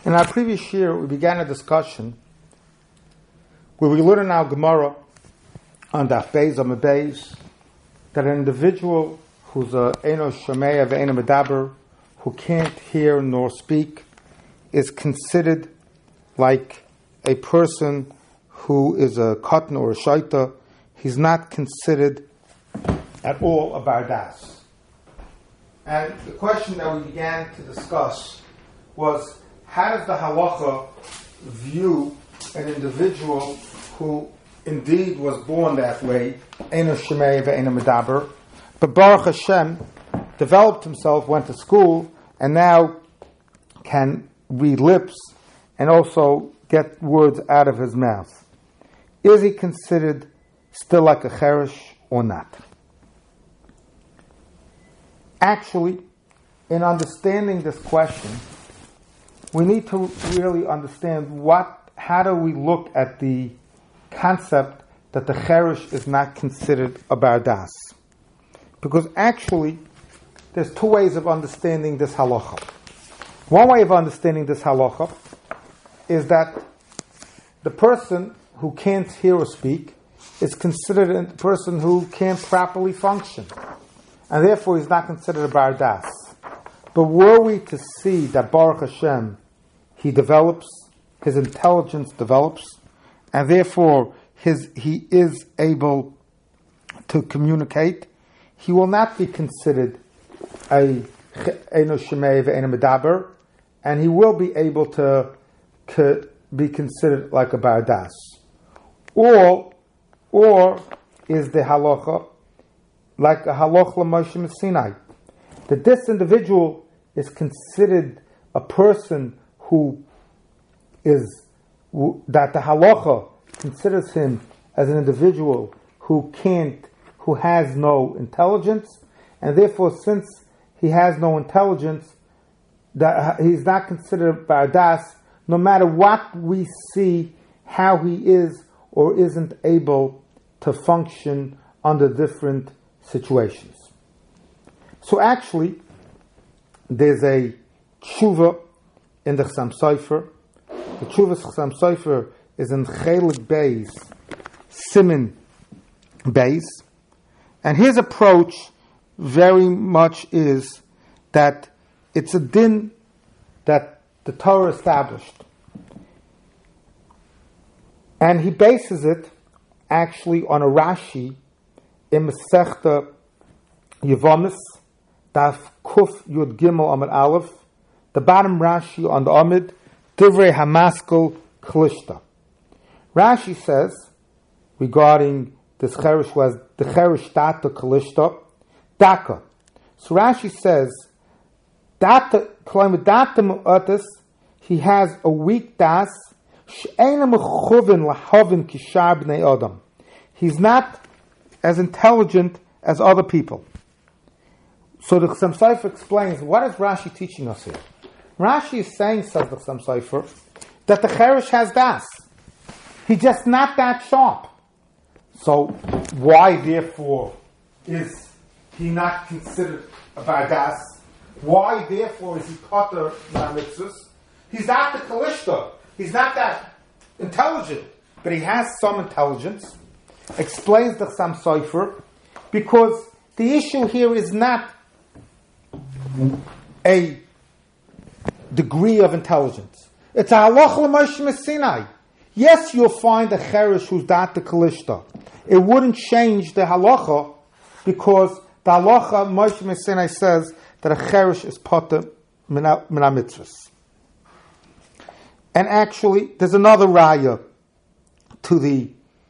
In our previous year, we began a discussion where we learned in our Gemara on Daf Beis Amud Beis that an individual who's a Eino Shomea ve'eino Medaber, who can't hear nor speak, is considered like a person who is a katan or a shaita. He's not considered at all a bardas. And the question that we began to discuss was, how does the halacha view an individual who indeed was born that way, Eino Shomea ve'eino Medaber, but Baruch Hashem developed himself, went to school, and now can read lips and also get words out of his mouth? Is he considered still like a cherish or not? Actually, in understanding this question, we need to really understand how do we look at the concept that the cherish is not considered a bardas. Because actually, there's two ways of understanding this halacha. One way of understanding this halacha is that the person who can't hear or speak is considered a person who can't properly function, and therefore he's not considered a bardas. But were we to see that Baruch Hashem, he develops, his intelligence develops, and therefore he is able to communicate, he will not be considered a Eino Shomea ve'eino Medaber, and he will be able to be considered like a bardas. Or is the halacha like a halacha l'Moshe Sinai, that this individual is considered a person that the halacha considers him as an individual who has no intelligence, and therefore, since he has no intelligence, that he's not considered bardas, no matter what we see how he is or isn't able to function under different situations. So actually, there's a tshuva in the Chassam Sofer. The tshuva Chassam Sofer is in Chelik Beis, Siman Beis, and his approach very much is that it's a din that the Torah established. And he bases it actually on a Rashi in Masechta Yevamis, Daf Kuf Yud Gimel Amud Aleph, the bottom Rashi on the Amud, Divrei Hamaskel Klishta. Rashi says, regarding this cherish was the cherish data Klishta, Daka. So Rashi says, data mu'atis, he has a weak das, he's not as intelligent as other people. So the Chassam Sofer explains, what is Rashi teaching us here? Rashi is saying, says the Chassam Sofer, that the cherish has das. He's just not that sharp. So why, therefore, is he not considered a bardas? Why, therefore, is he potter mitzvahs? He's not the kalishta. He's not that intelligent, but he has some intelligence. Explains the Chassam Sofer, because the issue here is not a degree of intelligence. It's a halacha l'Moshe Sinai. Yes, you'll find a cherish who's dat the kalishta. It wouldn't change the halacha, because the halacha Moshe Sinai says that a cherish is potter min mitzvahs. And actually, there's another raya to the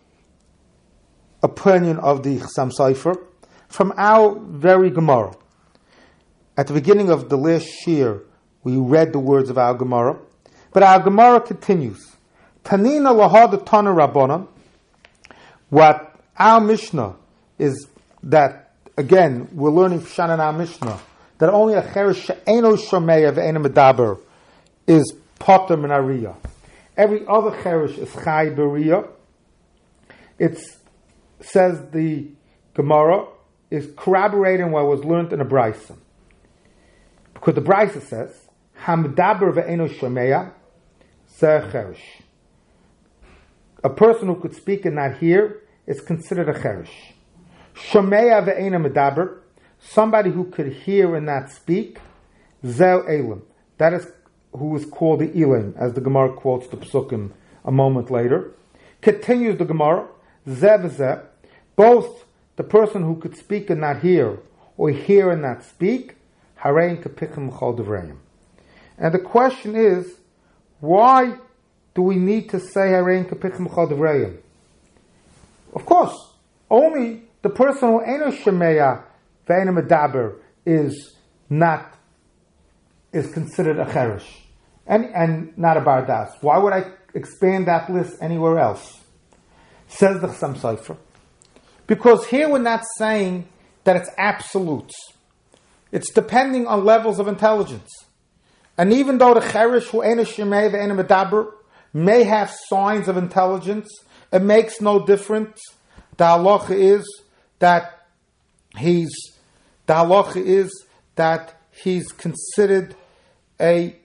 opinion of the Chassam Sofer from our very Gemara. At the beginning of the last shir, we read the words of our Gemara, but our Gemara continues. Tanina lahad tana rabbanon. What our Mishnah is that, again, we're learning Pshan in our Mishnah, that only a cherish she'eino shomea ve'eino medaber is potter min hariyah. Every other cherish is chai b'riyah. It says the Gemara is corroborating what was learned in a Brisa. Because the Brisa says, Hamdaber ve'eno shomea, zeh cherish. A person who could speak and not hear is considered a cherish. Shomeya ve'ena medaber, somebody who could hear and not speak, zeh elam. That is who is called the Elam, as the Gemara quotes the Psukim a moment later. Continues the Gemara, zeh v'zeh, both the person who could speak and not hear, or hear and not speak, harein kapichim chol devrayim. And the question is, why do we need to say harein kapichim chol devrayim? Of course, only the person who eno shemeya ve'eno medaber is considered a cherish and not a bardas. Why would I expand that list anywhere else? Says the Chassam Sofer. Because here we're not saying that it's absolutes. It's depending on levels of intelligence. And even though the cherish who eno shemei ve'eno medaber may have signs of intelligence, it makes no difference. The halacha is that he's considered a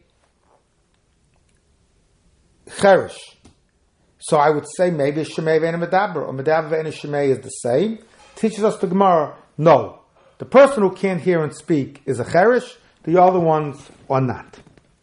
cherish. So I would say maybe shemei ve'eno medaber, or medaber ve'eno shemei is the same. Teaches us the Gemara, no. The person who can't hear and speak is a cherish, the other ones are not.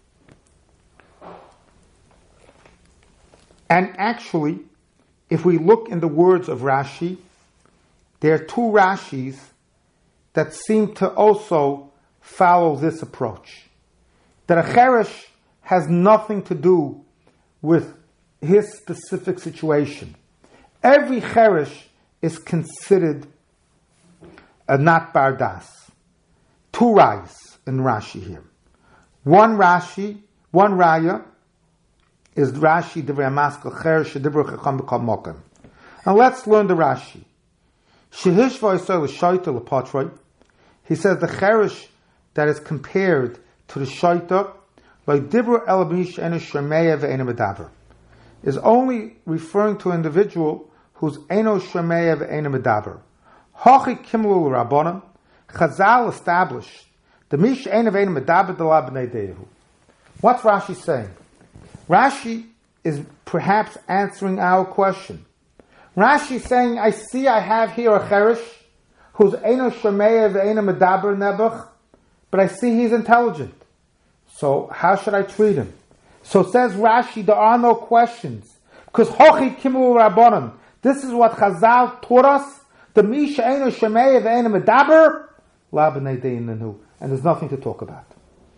And actually, if we look in the words of Rashi, there are two Rashis that seem to also follow this approach. That a cherish has nothing to do with his specific situation. Every cherish is considered a not bardas. Two rayas in Rashi here. One raya is Rashi Divrei Maskal Cherish Divrei Chacham B'Kol Mokem. And let's learn the Rashi. Shehish v'yisrael l'shoita l'patroi. He says the cherish that is compared to the shoita, like Divrei Elamish Eno Shemeya ve'Eno Medaber, is only referring to an individual who's Eno Shemeya ve'Eno Medaber. Hachi Kimlu Rabbanan, Chazal established the Mish Eno ve'Eno Medaber D'la B'nei Dehu. What's Rashi saying? Rashi is perhaps answering our question. Rashi is saying, I have here a cherish who's Eno Shemeya ve'Eno Medaber Nebuch, but I see he's intelligent. So how should I treat him? So says Rashi, there are no questions. Because Hochi Kimlu Rabbanan, this is what Chazal taught us, the Misha Eno Shemeya ve'Eno Medaber, La B'nei Deinu, and there's nothing to talk about.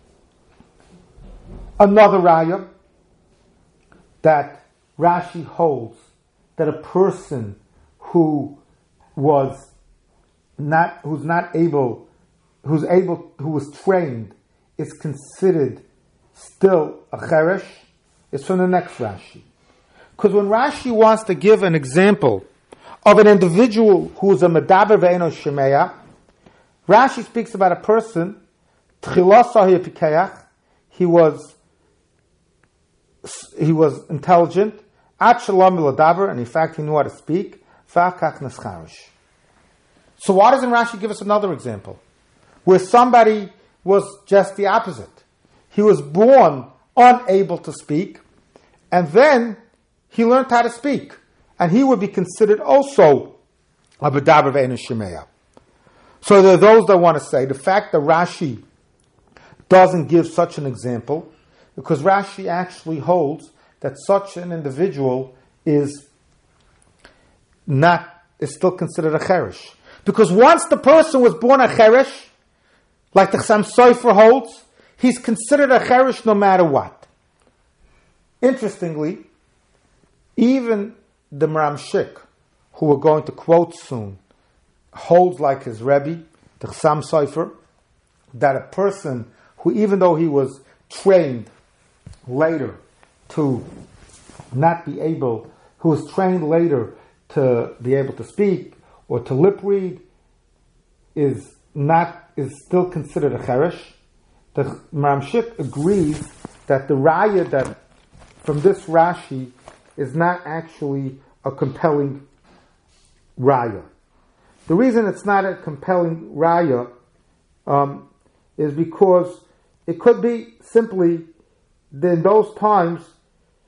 Another raya that Rashi holds that a person who was trained is considered still a cherish is from the next Rashi. Because when Rashi wants to give an example of an individual who is a medaber ve'eno shemeya, Rashi speaks about a person, tchilasahi pikeach, he was intelligent, at shalom l'daber, and in fact he knew how to speak, v'akach nescharish. So why doesn't Rashi give us another example? Where somebody was just the opposite. He was born unable to speak, and then he learned how to speak. And he would be considered also a medaber ve'eno shemeya. So there are those that want to say the fact that Rashi doesn't give such an example, because Rashi actually holds that such an individual is still considered a cherish. Because once the person was born a cherish, like the Chassam Sofer holds, he's considered a cherish no matter what. Interestingly, even the Maramshik, who we're going to quote soon, holds like his Rebbe, the Chassam Sofer, that a person who, even though he was trained later to not be able, who was trained later to be able to speak or to lip read, is still considered a cherish. The Maramshik agrees that the raya that from this Rashi is not actually a compelling raya. The reason it's not a compelling raya is because it could be simply that in those times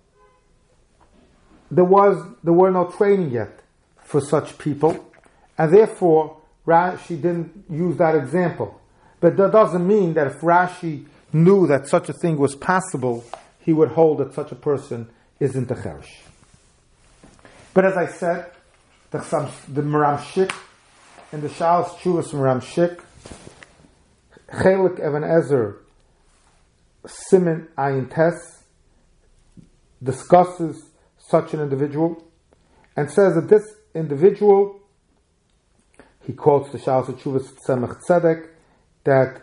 there were no training yet for such people, and therefore Rashi didn't use that example. But that doesn't mean that if Rashi knew that such a thing was possible, he would hold that such a person isn't a cheresh. But as I said, the Maramshik, in the Shalos Tshuvas Maramshik, Chelik Even Ezer, Siman Ayin Tes, discusses such an individual and says that this individual, he quotes the Shalos Tshuvas Tzemach Tzedek, that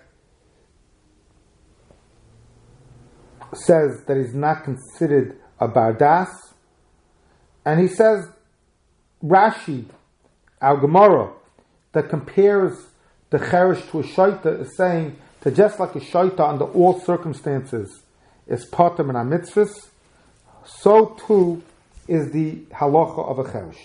says that he's not considered a bardas, and he says Rashi, our Gemara, that compares the cheresh to a shaita, is saying that just like a shaita under all circumstances is pater min ha-mitzvahs, so too is the halacha of a cheresh.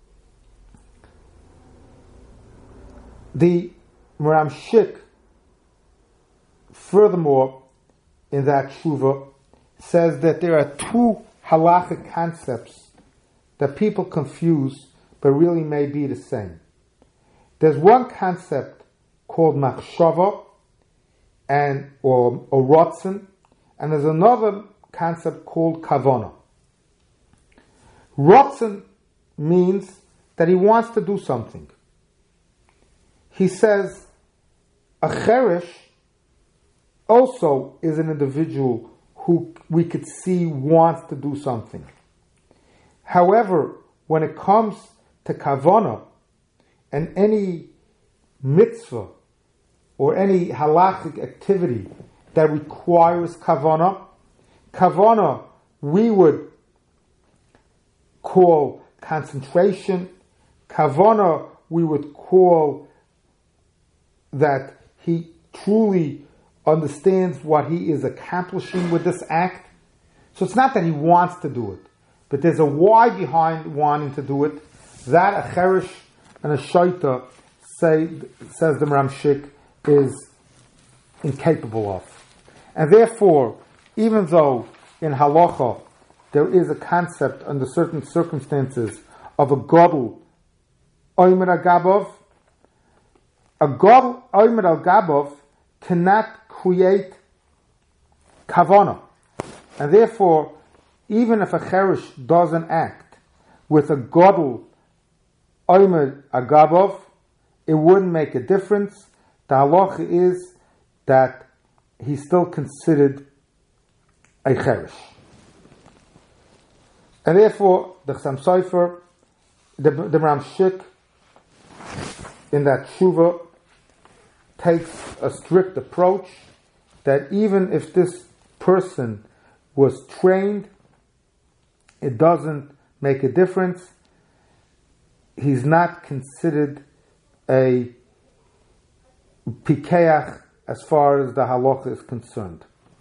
The Maramshik, furthermore, in that tshuva, says that there are two halachic concepts that people confuse, but really may be the same. There's one concept called machshava or rotzen, and there's another concept called kavana. Rotzen means that he wants to do something. He says a cheresh also is an individual who we could see wants to do something. However, when it comes to kavana and any mitzvah or any halachic activity that requires kavana we would call concentration. Kavana we would call that he truly understands what he is accomplishing with this act. So it's not that he wants to do it, but there's a why behind wanting to do it. That a cheresh and a shaita, says the Maramshik, is incapable of. And therefore, even though in halacha there is a concept under certain circumstances of a gadol oimer al gabov, a gadol oimer al gabov cannot create kavana. And therefore, even if a cheresh doesn't act with a gadol oimer al gabov, it wouldn't make a difference. The halacha is that he's still considered a cheresh. And therefore, the Chassam Sofer, the Maramshik, in that tshuva, takes a strict approach that even if this person was trained, it doesn't make a difference. He's not considered a pikeach as far as the halacha is concerned.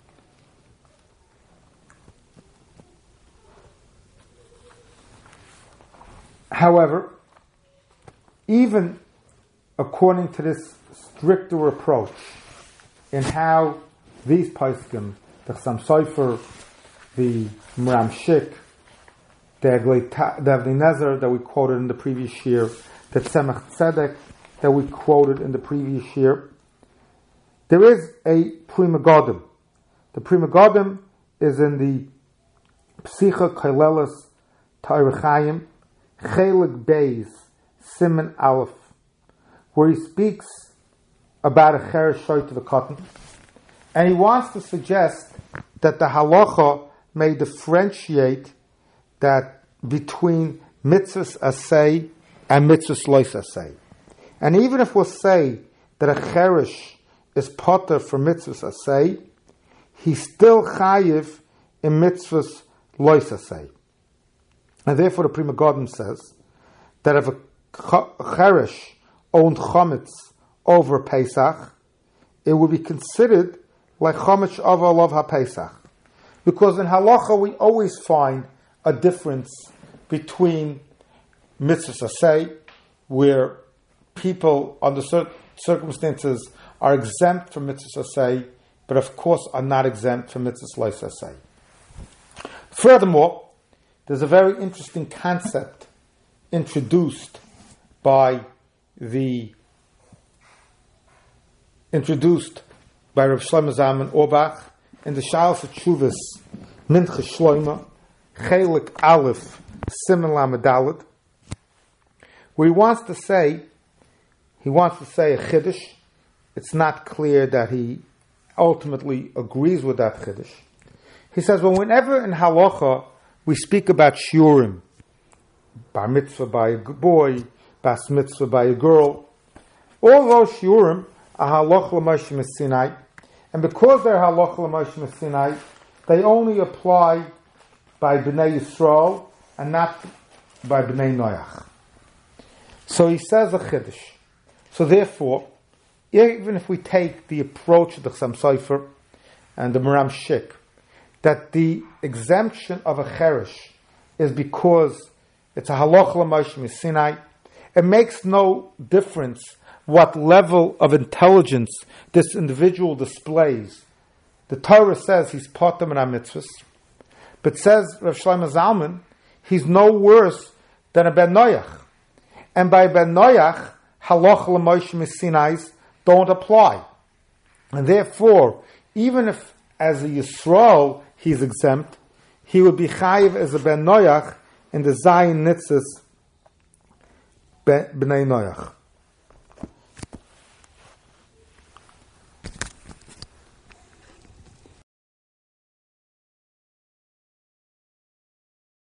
However, even according to this stricter approach in how these poskim, the Chassam Sofer, the Maramshik, the Avnei Nezer that we quoted in the previous year, the Tzemach Tzedek that we quoted in the previous year, there is a Prima Godim. The Prima Godim is in the Psicha Kailelas Torah Chaim, Chelik Beis, Siman Aleph, where he speaks about a cheresh shoyt of a cotton, and he wants to suggest that the halacha may differentiate that between mitzvahs asay and mitzvahs lois asay. And even if we'll say that a cheresh is potter for mitzvahs asay, he's still chayiv in mitzvahs lois asay. And therefore the Prima Godim says that if a cheresh owned chametz over Pesach, it would be considered like chametz over Olav HaPesach. Because in halacha we always find a difference between mitzvahs asay, where people under certain circumstances are exempt from mitzvahs asay, but of course are not exempt from mitzvahs lois asay. Furthermore, there's a very interesting concept introduced by Rav Shlomo Zalman Auerbach in the Shalos HaTshuvos Mincha Shloima Chelik Aleph Siman Lamed Daled, where he wants to say a chiddush. It's not clear that he ultimately agrees with that chiddush. He says, well, whenever in halacha we speak about shiurim, bar mitzvah by a boy, bas mitzvah by a girl, all those shiurim are halacha l'Moshe Sinai, and because they're halacha l'Moshe Sinai, they only apply by Bnei Yisrael and not by Bnei Noach. So he says a chiddush. So therefore, even if we take the approach of the Chassam Sofer and the Maram Shik, that the exemption of a cheresh is because it's a halacha l'Moshe Sinai, it makes no difference what level of intelligence this individual displays. The Torah says he's potem in mitzvahs, but says Rav Shlomo Zalman, he's no worse than a Ben Noach. And by Ben Noach, halacha l'Moshe Sinai don't apply. And therefore, even if as a Yisrael he's exempt, he would be chayiv as a Ben Noach in the Zayin Nitzis Bnei Noach.